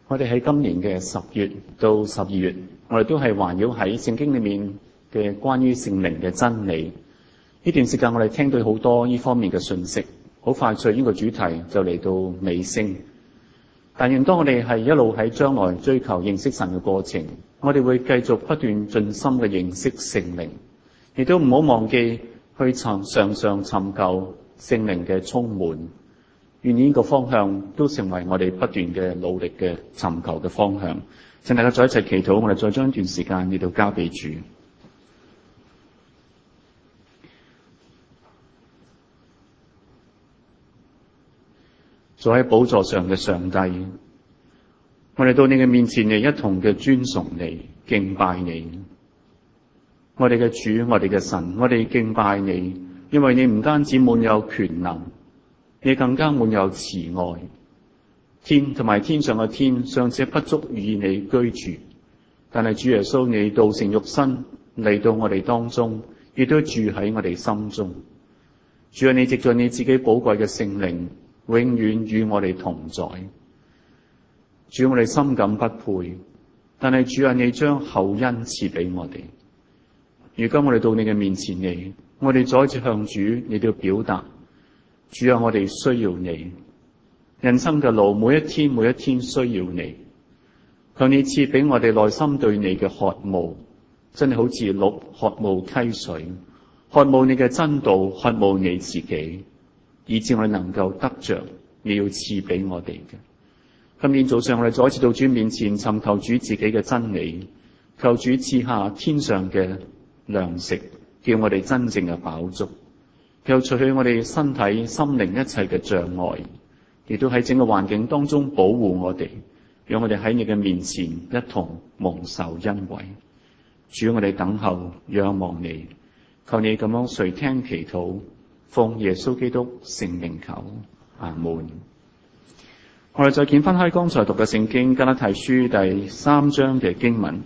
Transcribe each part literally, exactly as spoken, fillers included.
我哋喺今年嘅十月到十二月，我哋都係環繞喺聖經裏面嘅關於聖靈嘅真理。呢段時間我哋聽到好多呢方面嘅信息，好快脆呢個主題就嚟到尾聲。但願當我哋係一路喺將來追求認識神嘅過程，我哋會繼續不斷盡心嘅認識聖靈，亦都唔好忘記去尋常常尋求聖靈嘅充滿。願呢個方向都成為我哋不斷嘅努力嘅尋求嘅方向。請大家再一齊祈禱，我哋再將一段時間嚟到交俾主。坐喺寶座上嘅上帝，我哋到你嘅面前嚟一同嘅尊崇你、敬拜你。我哋嘅主，我哋嘅神，我哋敬拜你，因為你唔單止滿有權能，你更加滿有慈愛。天同埋天上嘅天尚且不足以你居住，但係主耶穌你道成肉身嚟到我哋當中，亦都住喺我哋心中。主啊，你藉著你自己寶貴嘅聖靈，永遠與我哋同在。主，我哋深感不配，但係主啊，你將厚恩賜俾我哋。如今我哋到你嘅面前嚟，我哋再一次向主你都要表達，主啊，我哋需要你。人生嘅路，每一天每一天需要你。求你賜俾我哋內心對你嘅渴慕，真係好似鹿渴慕溪水，渴慕你嘅真道，渴慕你自己，以致我哋能夠得着你要賜俾我哋嘅。今年早上我哋再一次到主面前尋求主自己嘅真理，求主賜下天上嘅糧食，叫我哋真正嘅飽足，又除去我哋身體心靈一切嘅障礙，亦都喺整個環境當中保護我哋，讓我哋喺你嘅面前一同蒙受恩惠。主，我哋等候仰望你，求你咁樣垂聽祈禱，奉耶穌基督聖名求，阿門。我哋再見翻開剛才讀嘅聖經加拉太書第三章嘅經文。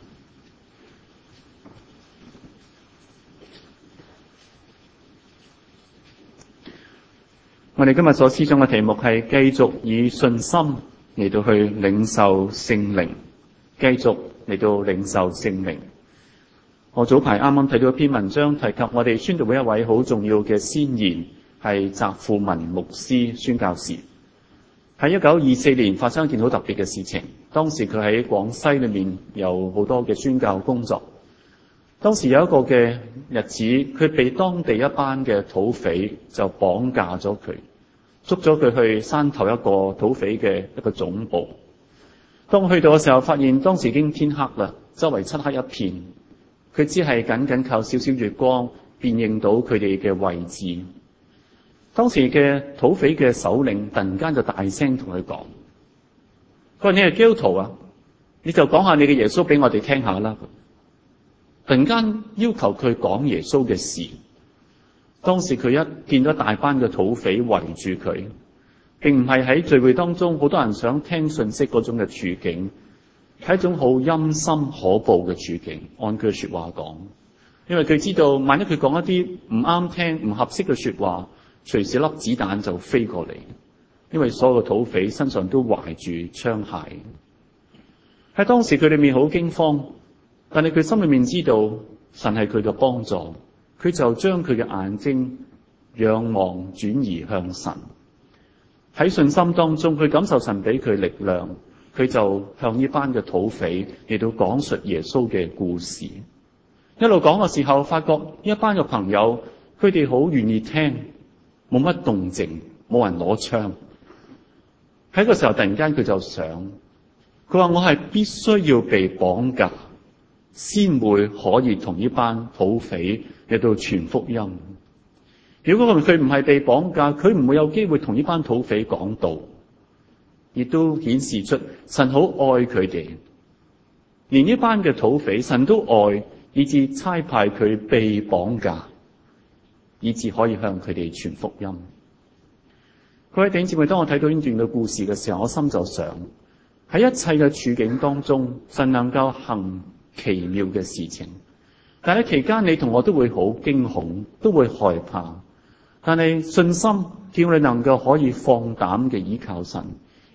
我哋今日所思想嘅題目係繼續以信心嚟到去領受聖靈，繼續嚟到領受聖靈。我早排啱啱睇到一篇文章，提及我哋宣道會一位好重要嘅先賢，係澤富文牧師宣教士。喺一九二四年發生一件好特別嘅事情，當時佢喺廣西裏面有好多嘅宣教工作。當時有一個嘅日子，佢被當地一班嘅土匪就綁架咗佢，捉咗佢去山頭一個土匪嘅一個總部。當去到嘅時候，發現當時已經天黑啦，周圍漆黑一片，佢只係僅僅靠少少月光辨認到佢哋嘅位置。當時嘅土匪嘅首領突然間就大聲同佢講：佢話你係基督徒啊，你就講下你嘅耶穌俾我哋聽下啦。突然間要求佢講耶穌嘅事。當時佢一見到一大班嘅土匪圍住佢，並唔係喺聚會當中好多人想聽信息嗰種嘅處境，係一種好陰森可怖嘅處境。按佢說話講，因為佢知道萬一佢講一啲唔啱聽、唔合適嘅說話，隨時粒子彈就飛過嚟，因為所有嘅土匪身上都懷住槍械。喺當時佢裏面好驚慌，但係佢心裏面知道神係佢嘅幫助，佢就將佢嘅眼睛仰望轉移向神。喺信心當中，佢感受神俾佢力量，佢就向呢班嘅土匪嚟到講述耶穌嘅故事。一路講嘅時候，發覺一班嘅朋友佢哋好願意聽，冇乜動靜，冇人攞槍。喺個時候突然間佢就想，佢話我係必須要被綁架，先會可以同呢班土匪嚟到傳福音。如果佢唔係被綁架，佢唔會有機會同呢班土匪講道，亦都顯示出神好愛佢哋。連呢班嘅土匪神都愛，以致差派佢被綁架，以致可以向佢哋傳福音。各位弟兄姊妹，當我睇到呢段嘅故事嘅時候，我心就想，喺一切嘅處境當中，神能夠行奇妙嘅事情。但係期間你同我都會好驚恐，都會害怕。但係信心叫你能夠可以放膽嘅依靠神，而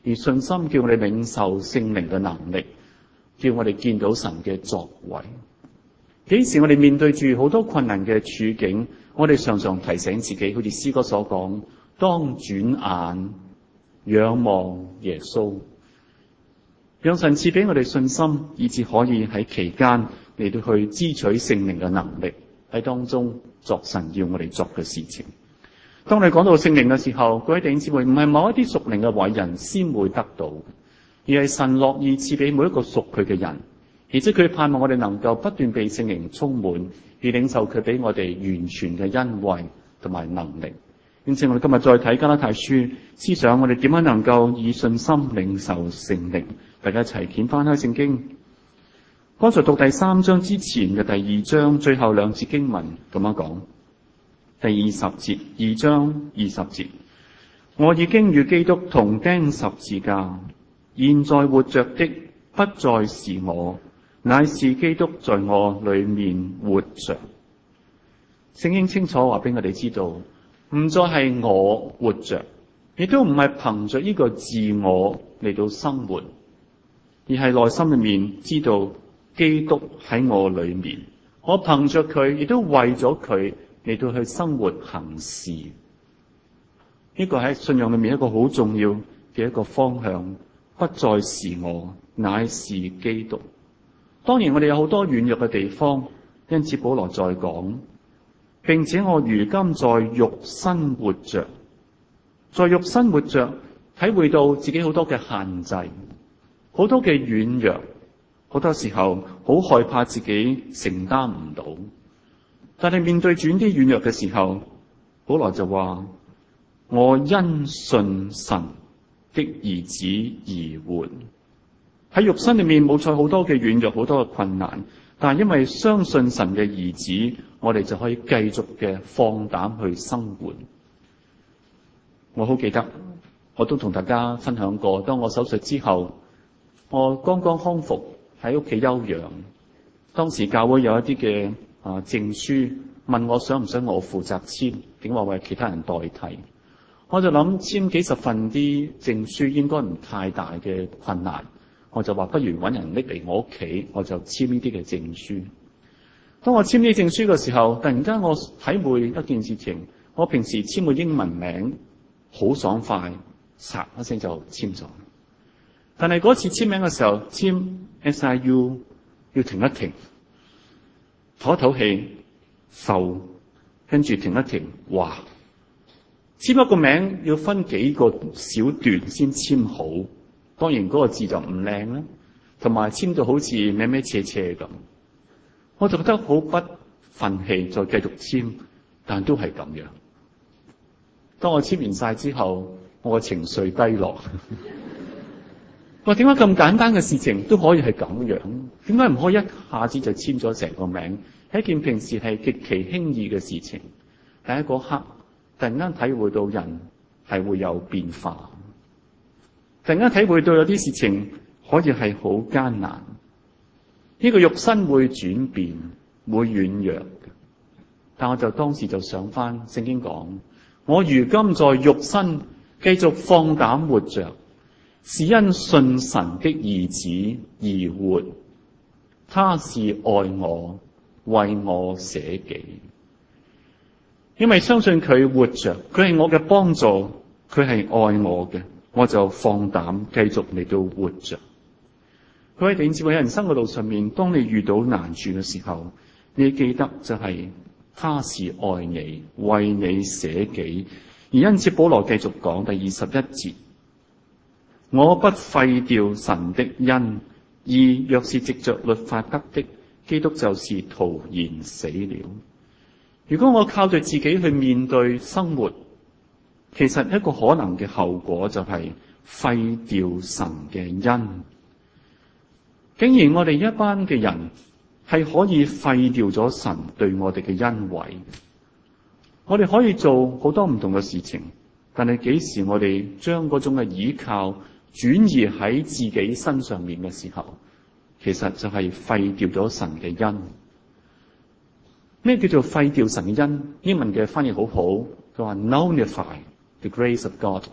而信心叫我哋領受聖靈嘅能力，叫我哋見到神嘅作為。幾時我哋面對住好多困難嘅處境，我哋常常提醒自己，好似詩歌所講，當轉眼仰望耶穌，讓神賜俾我哋信心，以致可以喺期間嚟到去支取聖靈嘅能力，喺當中作神要我哋作嘅事情。當你講到聖靈嘅時候，各位弟兄姊妹，唔係某一啲屬靈嘅偉人先會得到，而係神樂意賜俾每一個屬佢嘅人，而且佢盼望我哋能夠不斷被聖靈充滿，而領受佢俾我哋完全嘅恩惠同埋能力。因此我哋今日再睇加拉太書，思想我哋點樣能夠以信心領受聖靈。大家一齊掀翻開聖經。剛才讀第三章之前嘅第二章最後兩節經文咁樣講，第二十節，二章二十節，我已經與基督同釘十字架，現在活着的不再是我，乃是基督在我裏面活着。聖經清楚話俾我哋知道，唔再係我活着，亦都唔係憑着呢個自我嚟到生活，而係內心裏面知道基督喺我裏面，我憑着佢，亦都為咗佢嚟到去生活行事。呢個喺信仰裏面一個好重要嘅一個方向，不再是我，乃是基督。當然我哋有好多軟弱嘅地方，因此保羅再講，並且我如今在肉身活着，在肉身活着，體會到自己好多嘅限制，好多嘅軟弱，好多時候好害怕自己承擔唔到。但係面對住啲軟弱嘅時候，保羅就話，我因信神的兒子而活。喺肉身裏面冇錯好多嘅軟弱，好多嘅困難，但係因為相信神嘅兒子，我哋就可以繼續嘅放膽去生活。我好記得，我都同大家分享過，當我手術之後，我剛剛康復喺屋企休養，當時教會有一啲嘅啊證書，問我想唔想我負責簽，定話為其他人代替。我就諗簽幾十份啲證書應該唔太大嘅困難，我就話不如搵人拎嚟我屋企，我就簽呢啲嘅證書。當我簽呢啲證書嘅時候，突然間我體會一件事情，我平時簽個英文名好爽快，唰一聲就簽咗。但係嗰次簽名嘅時候，簽 S I U 要停一停，唞一唞氣，受，跟住停一停，哇！簽一個名要分幾個小段先簽好，當然嗰個字就唔靚啦，同埋簽到好似咩咩斜斜咁，我就覺得好不忿氣，再繼續簽，但都係咁樣。當我簽完晒之後，我個情緒低落。我點解咁簡單嘅事情都可以係咁樣？點解唔可以一下子就簽咗成個名？係一件平時係極其輕易嘅事情，但喺嗰刻突然間體會到人係會有變化，突然間體會到有啲事情可以係好艱難。呢個肉身會轉變，會軟弱，但我就當時就想翻聖經講，我如今在肉身繼續放膽活着，是因信神的兒子而活，他是愛我，為我捨己。因為相信佢活着，佢係我嘅幫助，佢係愛我嘅，我就放膽繼續嚟到活着。各位弟兄姊妹，喺人生嘅路上面，當你遇到難處嘅時候，你記得就係他是愛你，為你捨己。而因此保羅繼續講第二十一節，我不廢掉神的恩，義若是藉着律法得的，基督就是徒然死了。如果我靠着自己去面對生活，其實一個可能嘅後果就係廢掉神嘅恩。竟然我哋一班嘅人係可以廢掉咗神對我哋嘅恩惠。我哋可以做好多唔同嘅事情，但係幾時我哋將嗰種嘅倚靠轉移喺自己身上面嘅時候，其實就係廢掉咗神嘅恩。咩叫做廢掉神嘅恩？英文嘅翻譯好好，佢話 nullify the grace of God，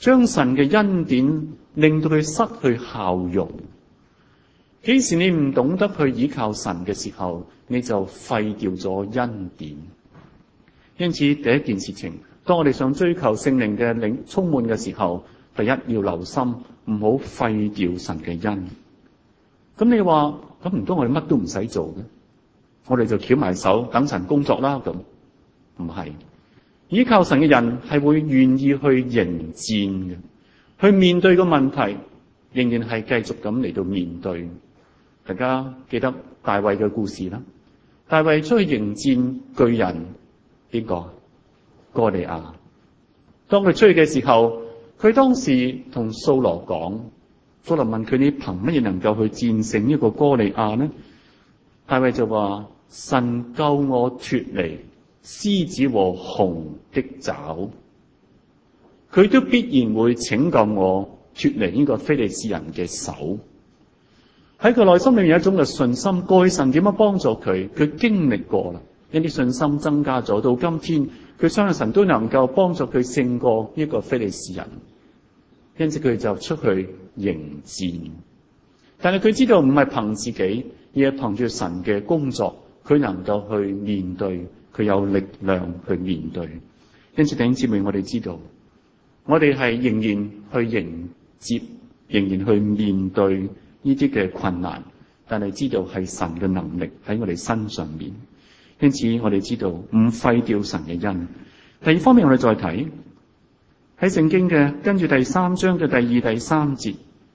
將神嘅恩典令到佢失去效用。幾時你唔懂得去依靠神嘅時候，你就廢掉咗恩典。因此，第一件事情，當我哋想追求聖靈嘅領充滿嘅時候，第一要留心，唔好廢掉神嘅恩。咁你話，咁唔通我哋乜都唔使做嘅？我哋就翹埋手等神工作啦？咁唔係，依靠神嘅人係會願意去迎戰嘅，去面對個問題，仍然係繼續咁嚟到面對。大家記得大衛嘅故事啦。大衛出去迎戰巨人，邊個？哥利亞。當佢出去嘅時候，佢當時同掃羅講，掃羅問佢：你憑乜嘢能夠去戰勝呢個哥利亞呢？大衛就話：神救我脫離獅子和熊的爪，佢都必然會拯救我脫離呢個非利士人嘅手。喺佢內心裏面有一種嘅信心，過去神點樣幫助佢，佢經歷過啦，一啲信心增加咗，到今天佢相信神都能夠幫助佢勝過呢個非利士人，因此佢就出去迎戰。但係佢知道唔係憑自己，而係憑住神嘅工作，佢能夠去面對，佢有力量去面對。因此弟兄姊妹，我哋知道，我哋係仍然去迎接，仍然去面對呢啲嘅困難，但係知道係神嘅能力喺我哋身上面。因此我哋知道唔廢掉神嘅恩。第二方面，我哋再睇喺聖經嘅跟住第三章嘅第二、第三節。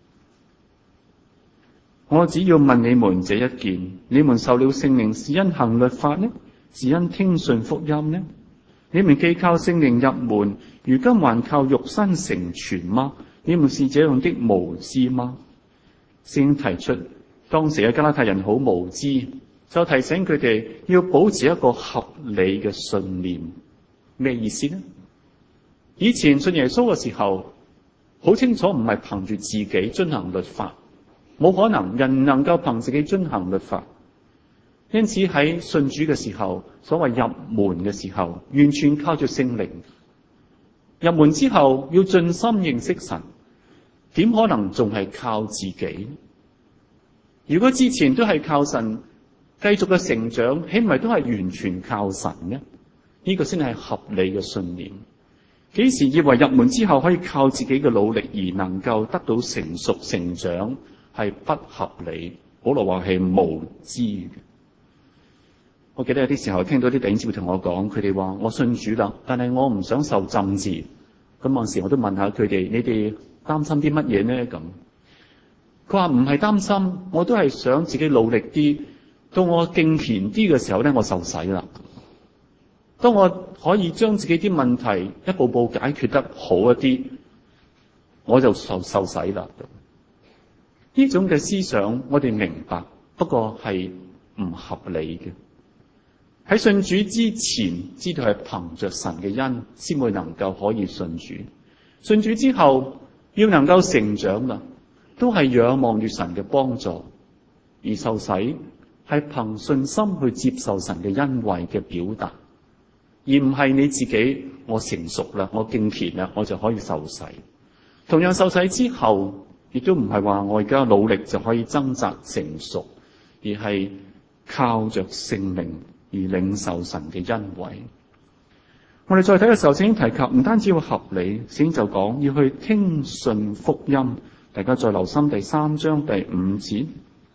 我只要問你們這一件：你們受了聖靈是因行律法呢，是因聽信福音呢？你們既靠聖靈入門，如今還靠肉身成全嗎？你們是這樣的無知嗎？聖經提出當時嘅加拉太人好無知，就提醒佢哋要保持一個合理嘅信念。咩意思呢？以前信耶穌嘅時候，好清楚唔係憑住自己遵行律法，冇可能人能夠憑自己遵行律法。因此喺信主嘅時候，所謂入門嘅時候，完全靠住聖靈。入門之後要盡心認識神，點可能仲係靠自己？如果之前都係靠神，繼續嘅成長，豈唔係都係完全靠神呢？呢個先係合理嘅信念。幾時以為入門之後可以靠自己嘅努力而能夠得到成熟成長，係不合理。保羅話係無知嘅。我記得有啲時候聽到啲弟兄姊妹同我講，佢哋話我信主啦，但係我唔想受浸字。咁嗰時我都問下佢哋：你哋擔心啲乜嘢呢？咁佢話唔係擔心，我都係想自己努力啲，到我敬虔啲嘅時候咧，我受洗啦。當我可以將自己啲問題一步步解決得好一啲，我就受受洗啦。呢種嘅思想我哋明白，不過係唔合理嘅。喺信主之前，知道係憑着神嘅恩先會能夠可以信主。信主之後要能夠成長啦，都係仰望住神嘅幫助。而受洗係憑信心去接受神嘅恩惠嘅表達，而唔係你自己我成熟啦，我敬虔啦，我就可以受洗。同樣受洗之後，亦都唔係話我而家努力就可以掙扎成熟，而係靠着聖靈而領受神嘅恩惠。我哋再睇嘅時候，聖經提及唔單止要合理，聖經就講要去聽信福音。大家再留心第三章第五節，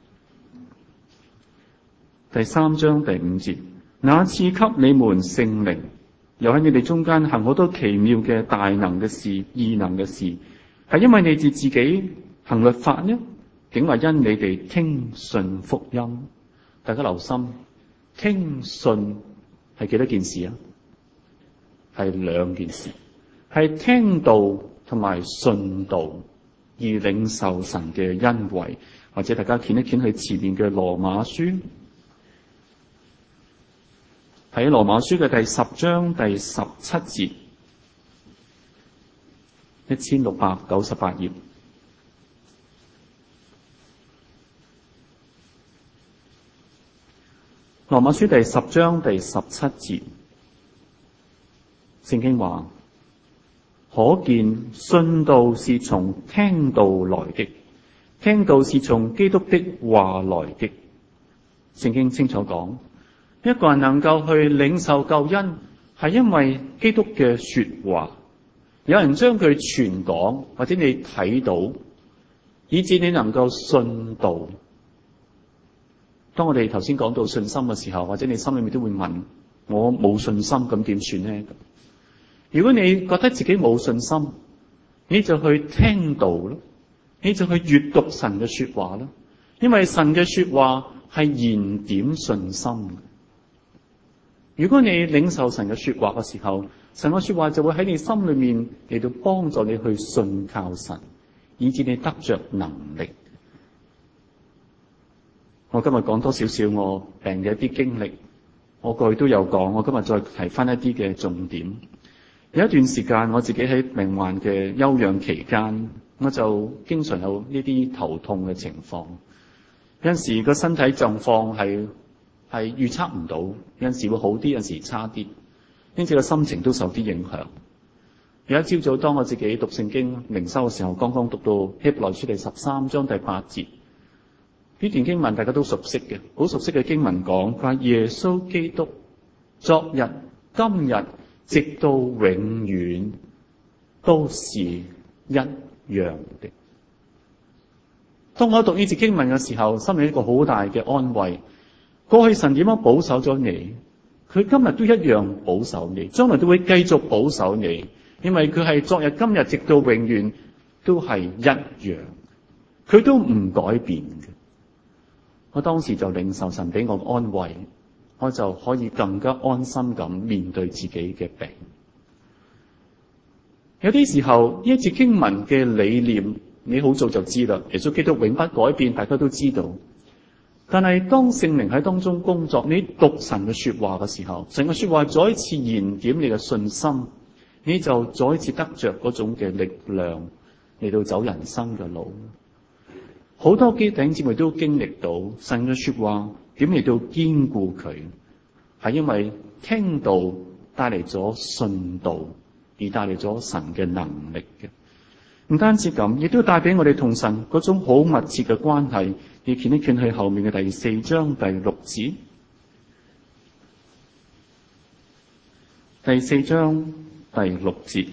第三章第五節，那賜給你們聖靈，又喺你哋中間行好多奇妙嘅大能嘅事、異能嘅事，係因為你哋自己行律法呢，竟話因你哋聽信福音。大家留心，聽信係幾多件事啊？係兩件事，係聽道同埋信道，而領受神嘅恩惠。或者大家掀一掀去前面嘅羅馬書，喺羅馬書嘅第十章第十七節，一千六百九十八頁。羅馬書第十章第十七節，聖經話： 可見信道是從聽道來的，聽道是從基督的話來的。聖經清楚講，一個人能夠去領受救恩，係因為基督嘅說話。有人將佢傳講，或者你睇到，以致你能夠信道。當我哋頭先講到信心嘅時候，或者你心裏面都會問：我冇信心，咁點算呢？如果你覺得自己冇信心，你就去聽道咯，你就去閱讀神嘅說話咯。因為神嘅說話係燃點信心。如果你領受神嘅說話嘅時候，神嘅說話就會喺你心裏面嚟到幫助你去信靠神，以致你得着能力。我今日講多少少我病嘅一啲經歷，我過去都有講，我今日再提翻一啲嘅重點。有一段時間我自己喺病患嘅休養期間，我就經常有呢啲頭痛嘅情況。有陣時個身體狀況係係預測唔到，有陣時會好啲，有陣時差啲，因此個心情都受啲影響。有一朝早當我自己讀聖經靈修嘅時候，剛剛讀到希伯來書第十三章第八節，呢段經文大家都熟悉嘅，好熟悉嘅經文講，佢話耶穌基督昨日、今日直到永遠都是一樣的。當我讀呢節經文嘅時候，心裏一個好大嘅安慰。過去神點樣保守咗你，佢今日都一樣保守你，將來都會繼續保守你，因為佢係昨日、今日直到永遠都係一樣，佢都唔改變嘅。我當時就領受神俾我安慰，我就可以更加安心咁面對自己嘅病。有啲時候，呢一節經文嘅理念，你好早就知啦，耶穌基督永不改變，大家都知道。但係當聖靈喺當中工作，你讀神嘅說話嘅時候，神嘅說話再一次燃點你嘅信心，你就再一次得着嗰種嘅力量嚟到走人生嘅路。好多弟兄姊妹都經歷到神嘅說話點嚟到堅固佢，係因為聽道帶嚟咗信道，而帶嚟咗神嘅能力嘅。唔單止咁，亦都帶俾我哋同神嗰種好密切嘅關係。你見一見去後面嘅第四章第六節，第四章第六節，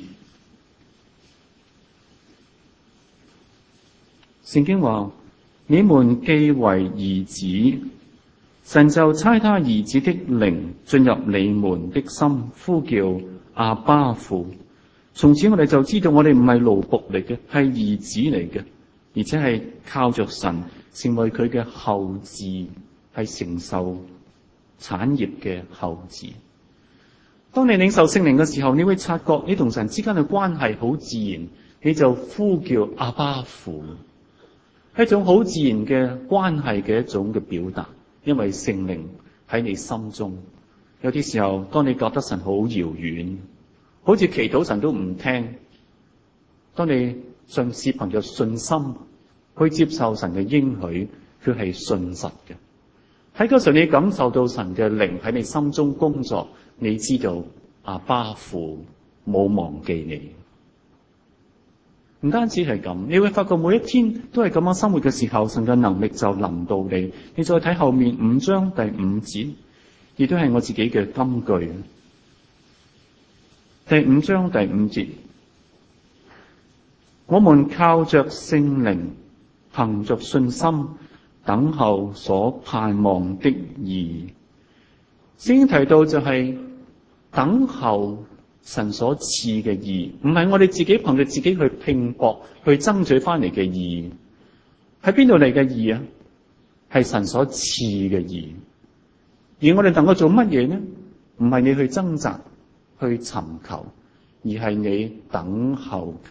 聖經話：你們既為兒子，神就差他兒子的靈進入你們的心，呼叫阿爸父。從此我哋就知道我哋唔係奴僕嚟嘅，係兒子嚟嘅，而且係靠着神成為佢嘅後嗣，係承受產業嘅後嗣。當你領受聖靈嘅時候，你會察覺你同神之間嘅關係好自然，你就呼叫阿爸父，係一種好自然嘅關係嘅一種嘅表達。因為聖靈喺你心中，有啲時候當你覺得神好遙遠，好似祈禱神都唔聽，當你嘗試憑着信心去接受神嘅應許，佢係信實嘅。喺嗰時候你感受到神嘅靈喺你心中工作，你知道阿爸父冇忘記你。唔單止係咁，你會發覺每一天都係咁樣生活嘅時候，神嘅能力就臨到你。你再睇後面五章第五節，亦都係我自己嘅金句。第五章第五節，我們靠着聖靈，憑着信心等候所盼望的義。聖經提到就係等候神所賜嘅義，唔係我哋自己憑住自己去拼搏去爭取翻嚟嘅義。喺邊度嚟嘅義啊？係神所賜嘅義。而我哋能夠做乜嘢呢？唔係你去掙扎去尋求，而係你等候佢，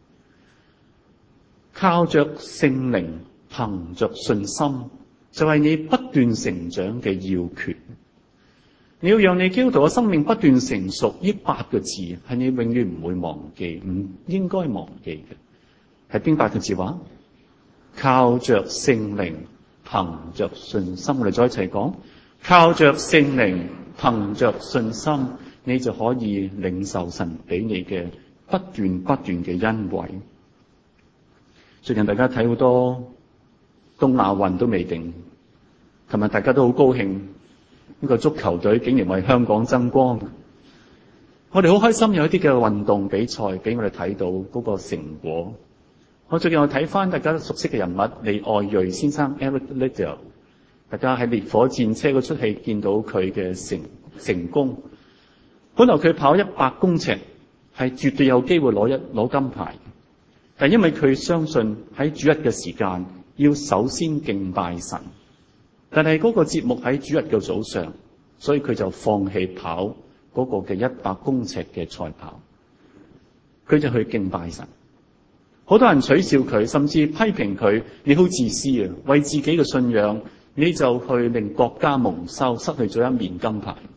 靠着聖靈，憑着信心，就係你不斷成長嘅要訣。你要讓你基督徒嘅生命不斷成熟，呢八個字係你永遠唔會忘記，唔應該忘記嘅。係邊八個字話？靠着聖靈，憑着信心。我哋再一齊講，靠着聖靈，憑着信心，你就可以領受神俾你嘅不斷不斷嘅恩惠。最近大家睇好多東亞運都未定，琴日大家都好高興，呢個足球隊竟然為香港爭光。我哋好開心有一啲嘅運動比賽俾我哋睇到嗰個成果。我最近我睇翻大家熟悉嘅人物李愛銳先生 Eric Liddell， 大家喺烈火戰車嗰出戲見到佢嘅成成功。本來佢跑一百公尺係絕對有機會攞一攞金牌，但因為佢相信喺主日嘅時間要首先敬拜神，但係嗰個節目喺主日嘅早上，所以佢就放棄跑嗰個嘅一百公尺嘅賽跑，佢就去敬拜神。好多人取笑佢，甚至批評佢，你好自私啊！為自己嘅信仰，你就去令國家蒙羞，失去咗一面金牌。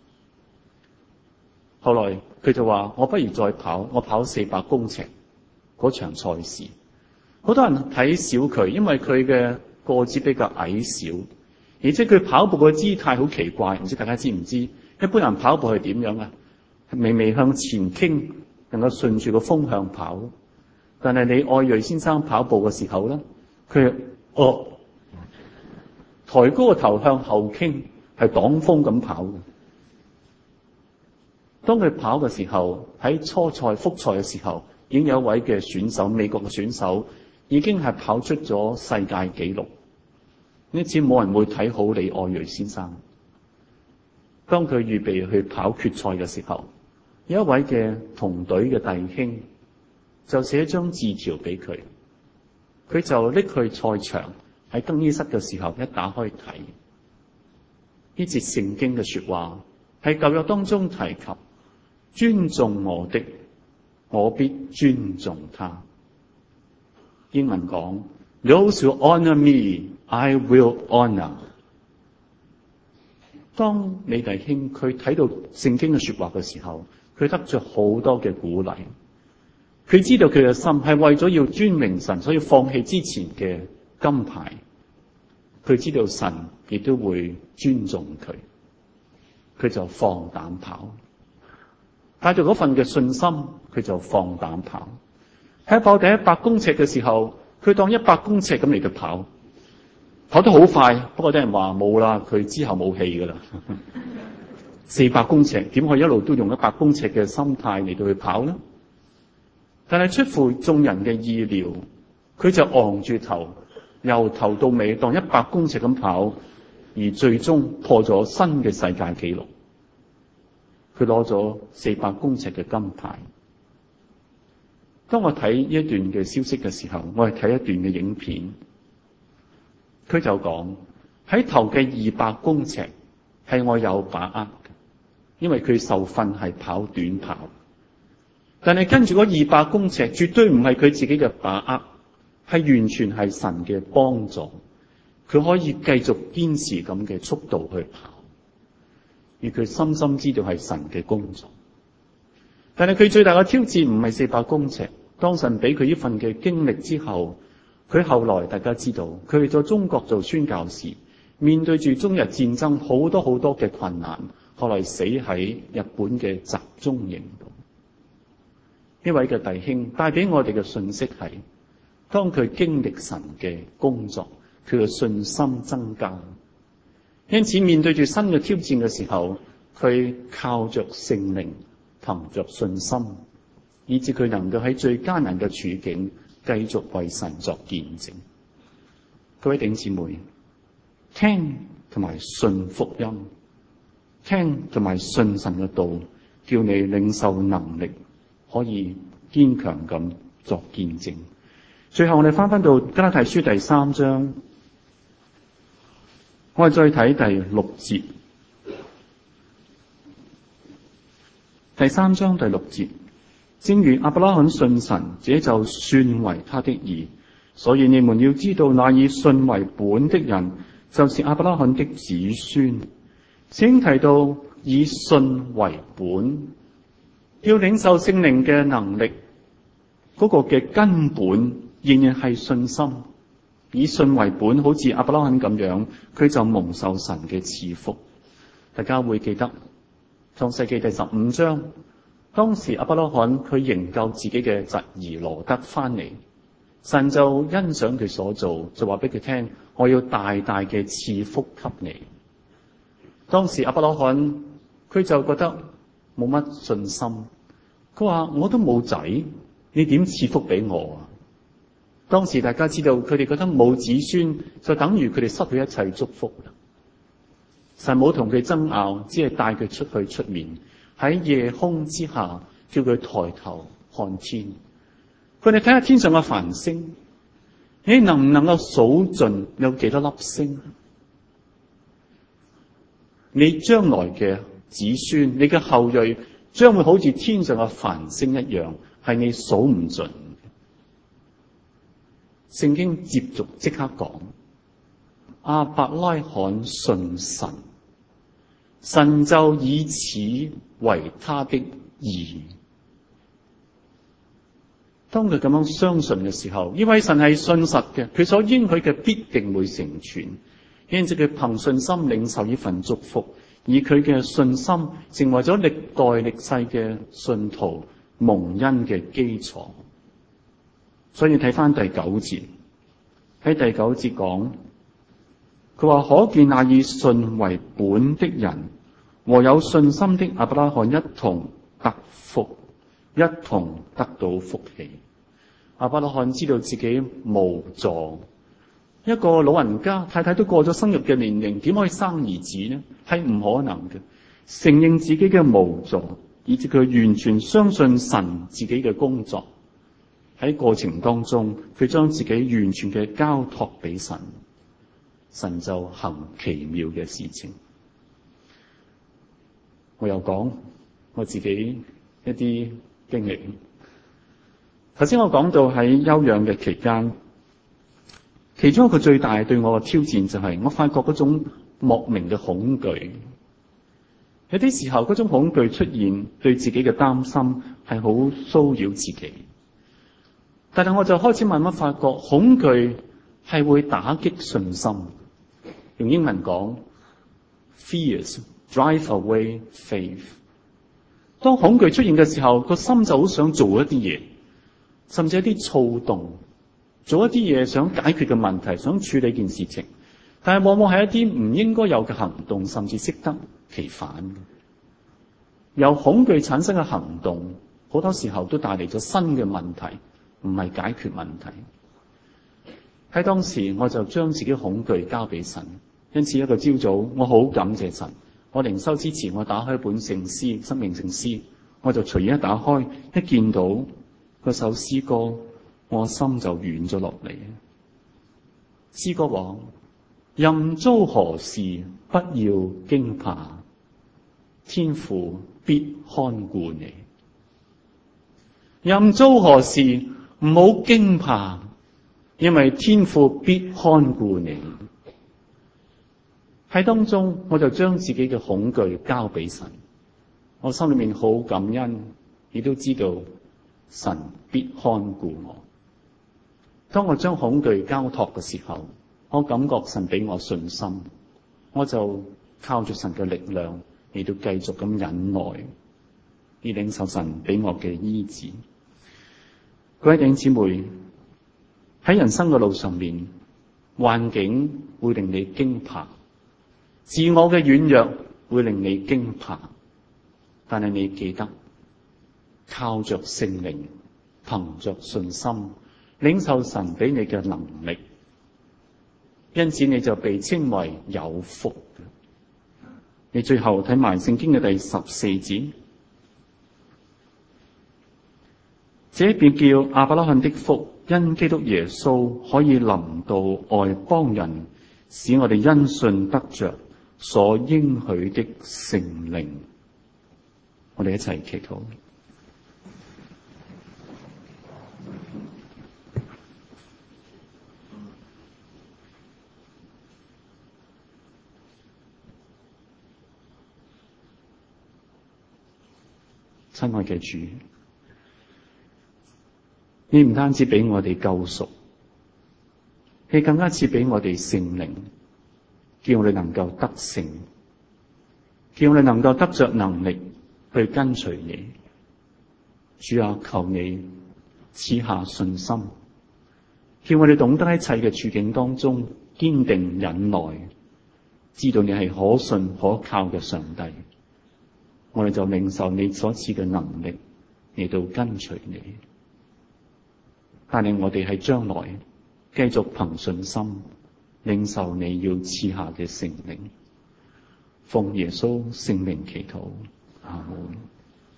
後來佢就話：我不如再跑，我跑四百公尺嗰場賽事。好多人睇小佢，因為佢嘅個子比較矮小，而且佢跑步嘅姿態好奇怪，唔知大家知唔知？一般人跑步係點樣啊？微微向前傾，能夠順住個風向跑。但係李愛銳先生跑步嘅時候咧，佢哦抬高個頭向後傾，係擋風咁跑嘅。當佢跑嘅時候，喺初賽、複賽嘅時候，已經有一位嘅選手，美國嘅選手已經係跑出咗世界紀錄。呢次冇人會睇好李愛銳先生。當佢預備去跑決賽嘅時候，有一位嘅同隊嘅弟兄就寫張字條俾佢，佢就拎去賽場喺更衣室嘅時候一打開睇，呢節聖經嘅說話係舊約當中提及，尊重我的，我必尊重他。英文講 Those who honor me, I will honor。 當李弟兄佢睇到聖經嘅說話嘅時候，佢得咗好多嘅鼓勵。佢知道佢嘅心係為咗要尊榮神，所以放棄之前嘅金牌。佢知道神亦都會尊重佢，佢就放膽跑。帶住嗰份嘅信心，佢就放膽跑。喺跑第一百公尺嘅時候，佢當一百公尺咁嚟到跑，跑得好快。不過啲人話冇啦，佢之後冇氣噶啦。四百公尺點可以一路都用一百公尺嘅心態嚟到去跑呢？但係出乎眾人嘅意料，佢就昂住頭，由頭到尾當一百公尺咁跑，而最終破咗新嘅世界紀錄。佢攞咗四百公尺嘅金牌。當我睇呢一段嘅消息嘅時候，我係睇一段嘅影片。佢就講喺頭嘅二百公尺係我有把握嘅，因為佢受訓係跑短跑。但係跟住嗰二百公尺絕對唔係佢自己嘅把握，係完全係神嘅幫助。佢可以繼續堅持咁嘅速度去跑，而佢深深知道係神嘅工作。但係佢最大嘅挑戰唔係四百公尺。當神俾佢呢份嘅經歷之後，佢後來大家知道，佢去咗中國做宣教士，面對住中日戰爭好多好多嘅困難，後來死喺日本嘅集中營度。呢位嘅弟兄帶俾我哋嘅信息係，當佢經歷神嘅工作，佢嘅信心增加。因此面對住新嘅挑戰嘅時候，佢靠着聖靈，憑着信心，以致佢能夠喺最艱難嘅處境繼續為神作見證。各位弟兄姊妹，聽同埋信福音，聽同埋信神嘅道，叫你領受能力，可以堅強咁作見證。最後我哋翻翻到加拉太書第三章，我哋再睇第六節。第三章第六節，正如亞伯拉罕信神，這就算為他的義。所以你們要知道，那以信為本的人，就是亞伯拉罕的子孫。請提到以信為本，要領受聖靈嘅能力，嗰個嘅根本仍然係信心。以信為本，好似亞伯拉罕咁樣，佢就蒙受神嘅賜福。大家會記得創世記第十五章， 當時亞伯拉罕佢營救自己嘅侄兒羅得翻嚟，神就欣賞佢所做，就話俾佢聽：我要大大嘅賜福給你。當時亞伯拉罕佢就覺得冇乜信心，佢話我都冇仔，你點賜福俾我啊？當時大家知道佢哋覺得冇子孫就等於佢哋失去一切祝福啦。神冇同佢爭拗，只係帶佢出去出面，喺夜空之下叫佢抬頭看天。佢哋睇下天上嘅繁星，你能唔能夠數盡有幾多粒星？你將來嘅子孫，你嘅後裔將會好似天上嘅繁星一樣，係你數唔盡。聖經接續即刻講，亞伯拉罕信神，神就以此為他的義。當佢咁樣相信嘅時候，呢位神係信實嘅，佢所應許嘅必定會成全，因此佢憑信心領受呢份祝福，以佢嘅信心成為咗歷代歷世嘅信徒蒙恩嘅基礎。所以睇翻第九節，喺第九節講，佢話可見那以信為本的人和有信心的亞伯拉罕一同得福，一同得到福氣。亞伯拉罕知道自己無助，一個老人家太太都過咗生育嘅年齡，點可以生兒子呢？係唔可能嘅。承認自己嘅無助，以至佢完全相信神自己嘅工作。喺過程當中，佢將自己完全嘅交託俾神，神就行奇妙嘅事情。我又講我自己一啲經歷。頭先我講到喺休養嘅期間，其中一個最大對我嘅挑戰就係我發覺嗰種莫名嘅恐懼。有啲時候嗰種恐懼出現，對自己嘅擔心係好騷擾自己。但係我就開始慢慢發覺，恐懼係會打擊信心。用英文講 ，fears drive away faith。當恐懼出現嘅時候，個心就好想做一啲嘢，甚至一啲躁動，做一啲嘢想解決嘅問題，想處理件事情。但係往往係一啲唔應該有嘅行動，甚至適得其反。由恐懼產生嘅行動，好多時候都帶嚟咗新嘅問題。唔係解決問題。喺當時我就將自己恐懼交俾神，因此一個朝早我好感謝神。我靈修之前我打開一本聖詩《生命聖詩》，我就隨意一打開，一見到嗰首詩歌，我心就軟咗落嚟。詩歌話：任遭何事不要驚怕，天父必看顧你。任遭何事唔好驚怕，因為天父必看顧你。喺當中，我就將自己嘅恐懼交俾神，我心裏面好感恩，亦都知道神必看顧我。當我將恐懼交託嘅時候，我感覺神俾我信心，我就靠住神嘅力量嚟到繼續咁忍耐，而領受神俾我嘅醫治。各位弟兄姊妹，喺人生嘅路上面，環境會令你驚怕，自我嘅軟弱會令你驚怕，但係你記得靠着聖靈，憑着信心，領受神俾你嘅能力，因此你就被稱為有福。你最後睇埋聖經嘅第十四節。這便叫亞伯拉罕的福，因基督耶穌可以臨到外邦人，使我哋因信得着所應許的聖靈。我哋一齊祈禱。親愛嘅主，你唔單止俾我哋救贖，你更加賜俾我哋聖靈，叫我哋能夠得勝，叫我哋能夠得着能力去跟隨你。 主啊，求你賜下信心，叫我哋懂得喺一切嘅處境當中堅定忍耐，知道你係可信可靠嘅上帝。我哋就領受你所賜嘅能力嚟到跟隨你，帶領我哋喺將來繼續憑信心領受你要賜下嘅聖靈。奉耶穌聖名祈禱，阿門。